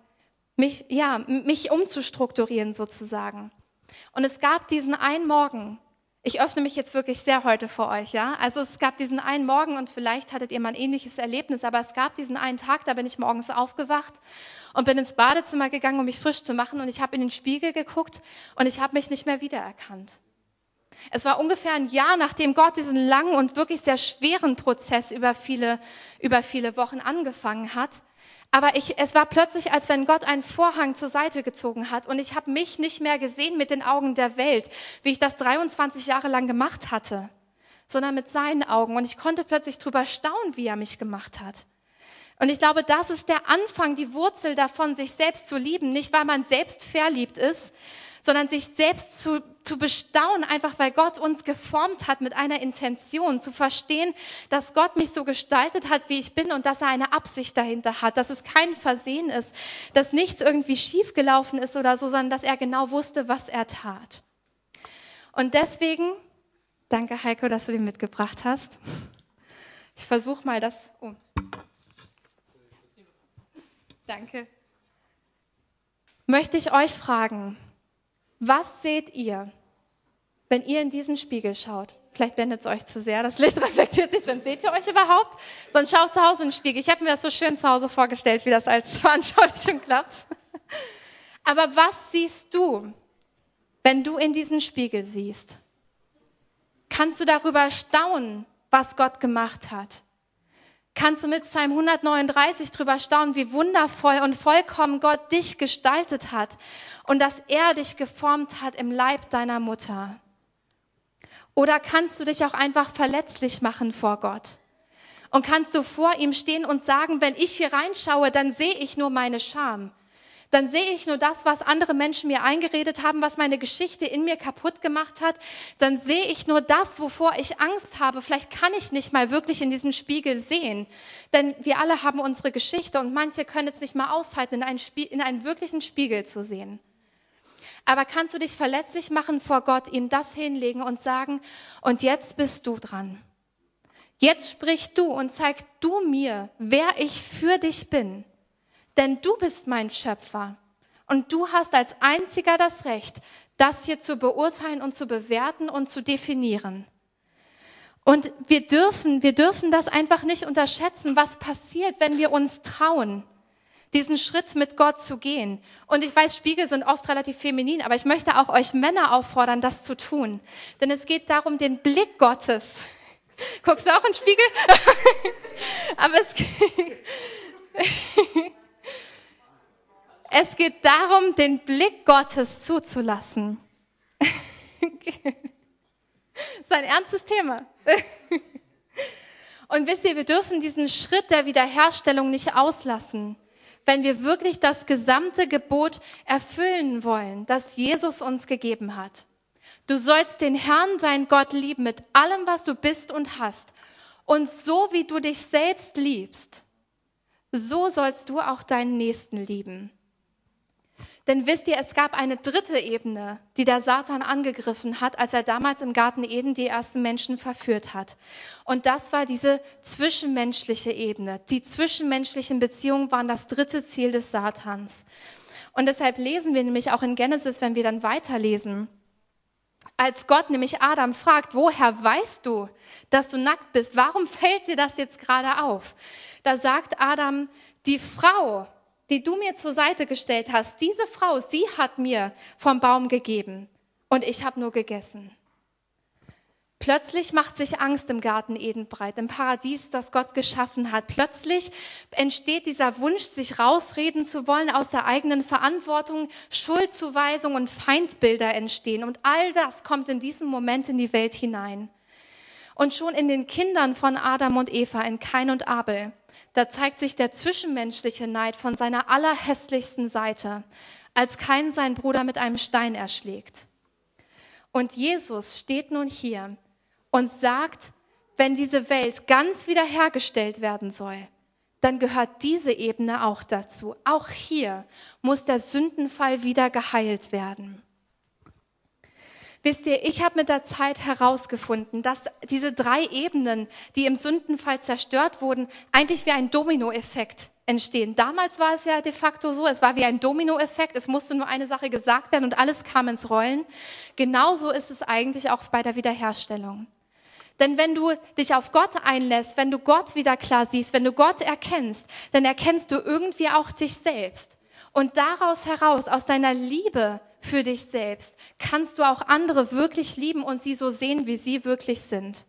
mich umzustrukturieren sozusagen. Und es gab diesen einen Morgen, ich öffne mich jetzt wirklich sehr heute vor euch, ja. Also es gab diesen einen Morgen und vielleicht hattet ihr mal ein ähnliches Erlebnis, aber es gab diesen einen Tag, da bin ich morgens aufgewacht und bin ins Badezimmer gegangen, um mich frisch zu machen und ich habe in den Spiegel geguckt und ich habe mich nicht mehr wiedererkannt. Es war ungefähr ein Jahr, nachdem Gott diesen langen und wirklich sehr schweren Prozess über viele Wochen angefangen hat. Aber es war plötzlich, als wenn Gott einen Vorhang zur Seite gezogen hat und ich habe mich nicht mehr gesehen mit den Augen der Welt, wie ich das 23 Jahre lang gemacht hatte, sondern mit seinen Augen. Und ich konnte plötzlich drüber staunen, wie er mich gemacht hat. Und ich glaube, das ist der Anfang, die Wurzel davon, sich selbst zu lieben. Nicht, weil man selbst verliebt ist, sondern sich selbst zu bestaunen, einfach weil Gott uns geformt hat mit einer Intention, zu verstehen, dass Gott mich so gestaltet hat, wie ich bin und dass er eine Absicht dahinter hat, dass es kein Versehen ist, dass nichts irgendwie schiefgelaufen ist oder so, sondern dass er genau wusste, was er tat. Und deswegen, danke Heiko, dass du den mitgebracht hast. Ich versuche mal das, danke. Möchte ich euch fragen, was seht ihr, wenn ihr in diesen Spiegel schaut? Vielleicht blendet es euch zu sehr, das Licht reflektiert sich, sonst seht ihr euch überhaupt? Sonst schaut zu Hause in den Spiegel. Ich habe mir das so schön zu Hause vorgestellt, wie das als Veranschaulichung klappt. Aber was siehst du, wenn du in diesen Spiegel siehst? Kannst du darüber staunen, was Gott gemacht hat? Kannst du mit Psalm 139 drüber staunen, wie wundervoll und vollkommen Gott dich gestaltet hat und dass er dich geformt hat im Leib deiner Mutter? Oder kannst du dich auch einfach verletzlich machen vor Gott? Und kannst du vor ihm stehen und sagen, wenn ich hier reinschaue, dann sehe ich nur meine Scham. Dann sehe ich nur das, was andere Menschen mir eingeredet haben, was meine Geschichte in mir kaputt gemacht hat. Dann sehe ich nur das, wovor ich Angst habe. Vielleicht kann ich nicht mal wirklich in diesen Spiegel sehen. Denn wir alle haben unsere Geschichte und manche können es nicht mal aushalten, in einen wirklichen Spiegel zu sehen. Aber kannst du dich verletzlich machen vor Gott, ihm das hinlegen und sagen, und jetzt bist du dran. Jetzt sprich du und zeig du mir, wer ich für dich bin. Denn du bist mein Schöpfer und du hast als einziger das Recht, das hier zu beurteilen und zu bewerten und zu definieren. Und wir dürfen das einfach nicht unterschätzen, was passiert, wenn wir uns trauen, diesen Schritt mit Gott zu gehen. Und ich weiß, Spiegel sind oft relativ feminin, aber ich möchte auch euch Männer auffordern, das zu tun. Denn es geht darum, den Blick Gottes. Guckst du auch in den Spiegel? Aber es geht darum, den Blick Gottes zuzulassen. Das ist ein ernstes Thema. Und wisst ihr, wir dürfen diesen Schritt der Wiederherstellung nicht auslassen, wenn wir wirklich das gesamte Gebot erfüllen wollen, das Jesus uns gegeben hat. Du sollst den Herrn, deinen Gott, lieben mit allem, was du bist und hast. Und so wie du dich selbst liebst, so sollst du auch deinen Nächsten lieben. Denn wisst ihr, es gab eine dritte Ebene, die der Satan angegriffen hat, als er damals im Garten Eden die ersten Menschen verführt hat. Und das war diese zwischenmenschliche Ebene. Die zwischenmenschlichen Beziehungen waren das dritte Ziel des Satans. Und deshalb lesen wir nämlich auch in Genesis, wenn wir dann weiterlesen, Als Gott nämlich Adam fragt, woher weißt du, dass du nackt bist? Warum fällt dir das jetzt gerade auf? Da sagt Adam, die Frau, die du mir zur Seite gestellt hast, diese Frau, sie hat mir vom Baum gegeben und ich habe nur gegessen. Plötzlich macht sich Angst im Garten Eden breit, im Paradies, das Gott geschaffen hat. Plötzlich entsteht dieser Wunsch, sich rausreden zu wollen aus der eigenen Verantwortung, Schuldzuweisung und Feindbilder entstehen. Und all das kommt in diesem Moment in die Welt hinein. Und schon in den Kindern von Adam und Eva, in Kain und Abel, da zeigt sich der zwischenmenschliche Neid von seiner allerhässlichsten Seite, als Kain seinen Bruder mit einem Stein erschlägt. Und Jesus steht nun hier und sagt, wenn diese Welt ganz wiederhergestellt werden soll, dann gehört diese Ebene auch dazu. Auch hier muss der Sündenfall wieder geheilt werden. Wisst ihr, ich habe mit der Zeit herausgefunden, dass diese 3 Ebenen, die im Sündenfall zerstört wurden, eigentlich wie ein Dominoeffekt entstehen. Damals war es ja de facto so, es war wie ein Dominoeffekt, es musste nur eine Sache gesagt werden und alles kam ins Rollen. Genauso ist es eigentlich auch bei der Wiederherstellung. Denn wenn du dich auf Gott einlässt, wenn du Gott wieder klar siehst, wenn du Gott erkennst, dann erkennst du irgendwie auch dich selbst. Und daraus heraus, aus deiner Liebe für dich selbst, kannst du auch andere wirklich lieben und sie so sehen, wie sie wirklich sind.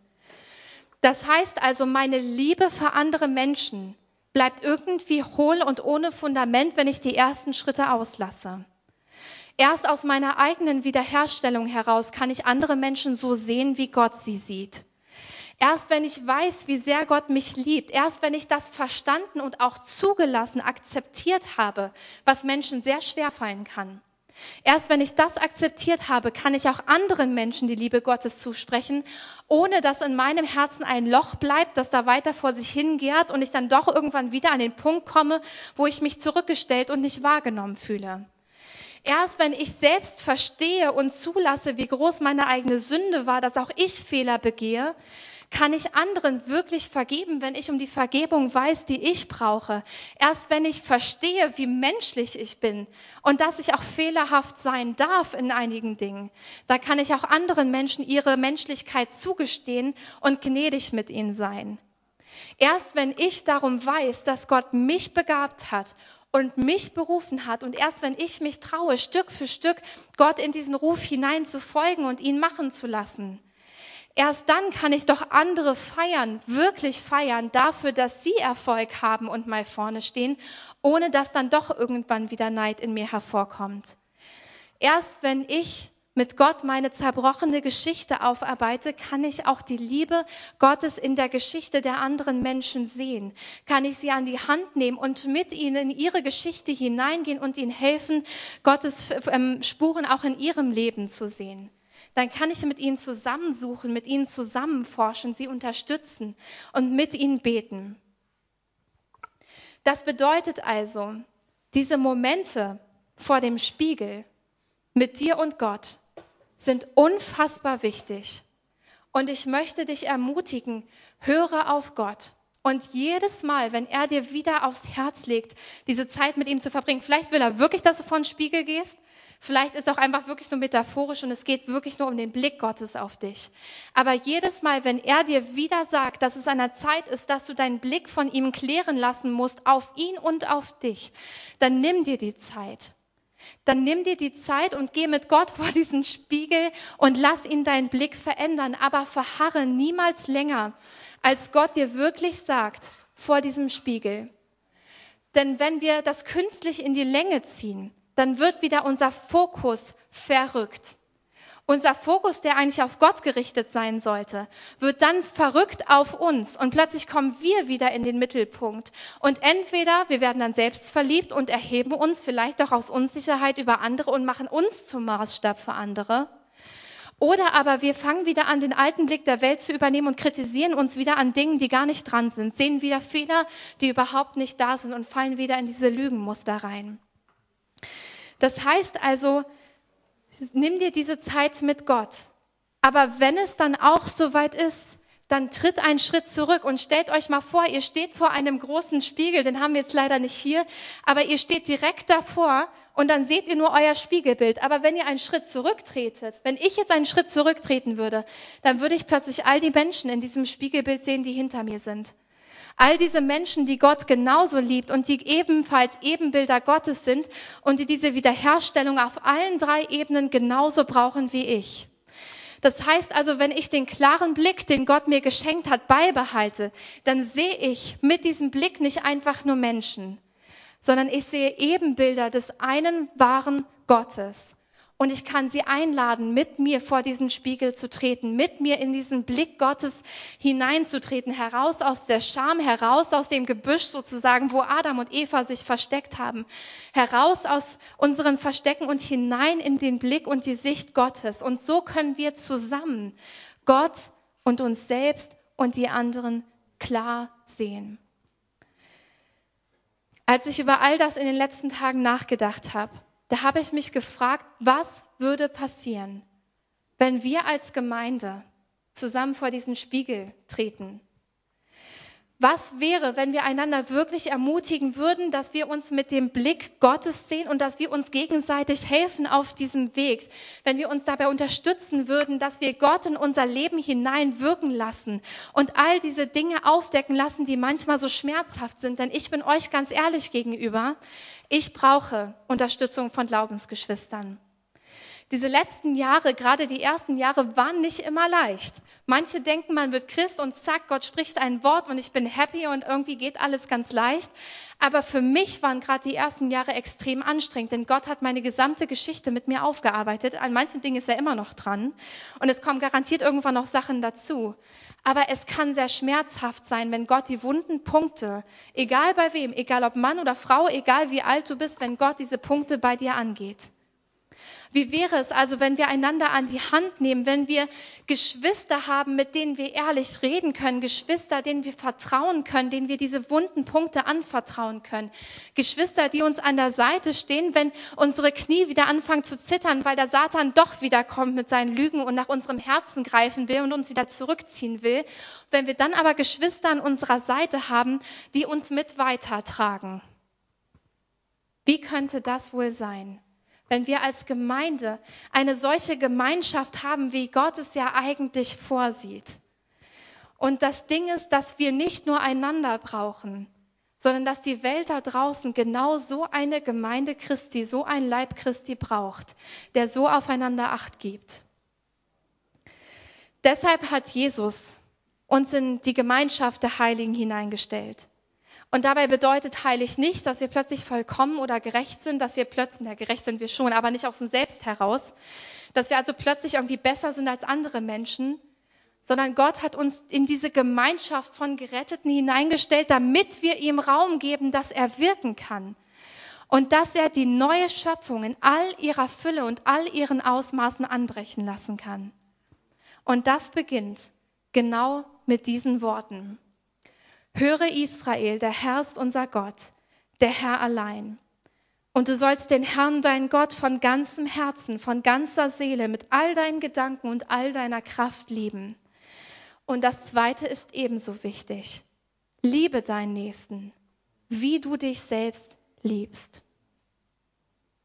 Das heißt also, meine Liebe für andere Menschen bleibt irgendwie hohl und ohne Fundament, wenn ich die ersten Schritte auslasse. Erst aus meiner eigenen Wiederherstellung heraus kann ich andere Menschen so sehen, wie Gott sie sieht. Erst wenn ich weiß, wie sehr Gott mich liebt, erst wenn ich das verstanden und auch zugelassen, akzeptiert habe, was Menschen sehr schwer fallen kann. Erst wenn ich das akzeptiert habe, kann ich auch anderen Menschen die Liebe Gottes zusprechen, ohne dass in meinem Herzen ein Loch bleibt, das da weiter vor sich hingärt und ich dann doch irgendwann wieder an den Punkt komme, wo ich mich zurückgestellt und nicht wahrgenommen fühle. Erst wenn ich selbst verstehe und zulasse, wie groß meine eigene Sünde war, dass auch ich Fehler begehe, kann ich anderen wirklich vergeben, wenn ich um die Vergebung weiß, die ich brauche. Erst wenn ich verstehe, wie menschlich ich bin und dass ich auch fehlerhaft sein darf in einigen Dingen, da kann ich auch anderen Menschen ihre Menschlichkeit zugestehen und gnädig mit ihnen sein. Erst wenn ich darum weiß, dass Gott mich begabt hat und mich berufen hat und erst wenn ich mich traue, Stück für Stück Gott in diesen Ruf hinein zu folgen und ihn machen zu lassen, erst dann kann ich doch andere feiern, wirklich feiern dafür, dass sie Erfolg haben und mal vorne stehen, ohne dass dann doch irgendwann wieder Neid in mir hervorkommt. Erst wenn ich mit Gott meine zerbrochene Geschichte aufarbeite, kann ich auch die Liebe Gottes in der Geschichte der anderen Menschen sehen. Kann ich sie an die Hand nehmen und mit ihnen in ihre Geschichte hineingehen und ihnen helfen, Gottes Spuren auch in ihrem Leben zu sehen. Dann kann ich mit ihnen zusammensuchen, mit ihnen zusammenforschen, sie unterstützen und mit ihnen beten. Das bedeutet also, diese Momente vor dem Spiegel mit dir und Gott sind unfassbar wichtig. Und ich möchte dich ermutigen, höre auf Gott. Und jedes Mal, wenn er dir wieder aufs Herz legt, diese Zeit mit ihm zu verbringen, vielleicht will er wirklich, dass du vor den Spiegel gehst, vielleicht ist es auch einfach wirklich nur metaphorisch und es geht wirklich nur um den Blick Gottes auf dich. Aber jedes Mal, wenn er dir wieder sagt, dass es an der Zeit ist, dass du deinen Blick von ihm klären lassen musst, auf ihn und auf dich, dann nimm dir die Zeit. Dann nimm dir die Zeit und geh mit Gott vor diesen Spiegel und lass ihn deinen Blick verändern. Aber verharre niemals länger, als Gott dir wirklich sagt, vor diesem Spiegel. Denn wenn wir das künstlich in die Länge ziehen, dann wird wieder unser Fokus verrückt. Unser Fokus, der eigentlich auf Gott gerichtet sein sollte, wird dann verrückt auf uns und plötzlich kommen wir wieder in den Mittelpunkt. Und entweder wir werden dann selbst verliebt und erheben uns vielleicht auch aus Unsicherheit über andere und machen uns zum Maßstab für andere. Oder aber wir fangen wieder an, den alten Blick der Welt zu übernehmen und kritisieren uns wieder an Dingen, die gar nicht dran sind, sehen wieder Fehler, die überhaupt nicht da sind und fallen wieder in diese Lügenmuster rein. Das heißt also, nimm dir diese Zeit mit Gott. Aber wenn es dann auch soweit ist, dann tritt einen Schritt zurück und stellt euch mal vor, ihr steht vor einem großen Spiegel, den haben wir jetzt leider nicht hier, aber ihr steht direkt davor und dann seht ihr nur euer Spiegelbild. Aber wenn ihr einen Schritt zurücktretet, wenn ich jetzt einen Schritt zurücktreten würde, dann würde ich plötzlich all die Menschen in diesem Spiegelbild sehen, die hinter mir sind. All diese Menschen, die Gott genauso liebt und die ebenfalls Ebenbilder Gottes sind und die diese Wiederherstellung auf allen 3 Ebenen genauso brauchen wie ich. Das heißt also, wenn ich den klaren Blick, den Gott mir geschenkt hat, beibehalte, dann sehe ich mit diesem Blick nicht einfach nur Menschen, sondern ich sehe Ebenbilder des einen wahren Gottes. Und ich kann sie einladen, mit mir vor diesen Spiegel zu treten, mit mir in diesen Blick Gottes hineinzutreten, heraus aus der Scham, heraus aus dem Gebüsch sozusagen, wo Adam und Eva sich versteckt haben, heraus aus unseren Verstecken und hinein in den Blick und die Sicht Gottes. Und so können wir zusammen Gott und uns selbst und die anderen klar sehen. Als ich über all das in den letzten Tagen nachgedacht habe, da habe ich mich gefragt, was würde passieren, wenn wir als Gemeinde zusammen vor diesen Spiegel treten? Was wäre, wenn wir einander wirklich ermutigen würden, dass wir uns mit dem Blick Gottes sehen und dass wir uns gegenseitig helfen auf diesem Weg? Wenn wir uns dabei unterstützen würden, dass wir Gott in unser Leben hineinwirken lassen und all diese Dinge aufdecken lassen, die manchmal so schmerzhaft sind. Denn ich bin euch ganz ehrlich gegenüber, ich brauche Unterstützung von Glaubensgeschwistern. Diese letzten Jahre, gerade die ersten Jahre, waren nicht immer leicht. Manche denken, man wird Christ und zack, Gott spricht ein Wort und ich bin happy und irgendwie geht alles ganz leicht. Aber für mich waren gerade die ersten Jahre extrem anstrengend, denn Gott hat meine gesamte Geschichte mit mir aufgearbeitet. An manchen Dingen ist er immer noch dran und es kommen garantiert irgendwann noch Sachen dazu. Aber es kann sehr schmerzhaft sein, wenn Gott die wunden Punkte, egal bei wem, egal ob Mann oder Frau, egal wie alt du bist, wenn Gott diese Punkte bei dir angeht. Wie wäre es also, wenn wir einander an die Hand nehmen, wenn wir Geschwister haben, mit denen wir ehrlich reden können, Geschwister, denen wir vertrauen können, denen wir diese wunden Punkte anvertrauen können, Geschwister, die uns an der Seite stehen, wenn unsere Knie wieder anfangen zu zittern, weil der Satan doch wieder kommt mit seinen Lügen und nach unserem Herzen greifen will und uns wieder zurückziehen will. Wenn wir dann aber Geschwister an unserer Seite haben, die uns mit weitertragen. Wie könnte das wohl sein? Wenn wir als Gemeinde eine solche Gemeinschaft haben, wie Gott es ja eigentlich vorsieht. Und das Ding ist, dass wir nicht nur einander brauchen, sondern dass die Welt da draußen genau so eine Gemeinde Christi, so ein Leib Christi braucht, der so aufeinander Acht gibt. Deshalb hat Jesus uns in die Gemeinschaft der Heiligen hineingestellt. Und dabei bedeutet heilig nicht, dass wir plötzlich vollkommen oder gerecht sind, dass wir plötzlich, gerecht sind wir schon, aber nicht aus dem Selbst heraus, dass wir also plötzlich irgendwie besser sind als andere Menschen, sondern Gott hat uns in diese Gemeinschaft von Geretteten hineingestellt, damit wir ihm Raum geben, dass er wirken kann. Und dass er die neue Schöpfung in all ihrer Fülle und all ihren Ausmaßen anbrechen lassen kann. Und das beginnt genau mit diesen Worten. Höre Israel, der Herr ist unser Gott, der Herr allein. Und du sollst den Herrn, deinen Gott, von ganzem Herzen, von ganzer Seele, mit all deinen Gedanken und all deiner Kraft lieben. Und das Zweite ist ebenso wichtig. Liebe deinen Nächsten, wie du dich selbst liebst.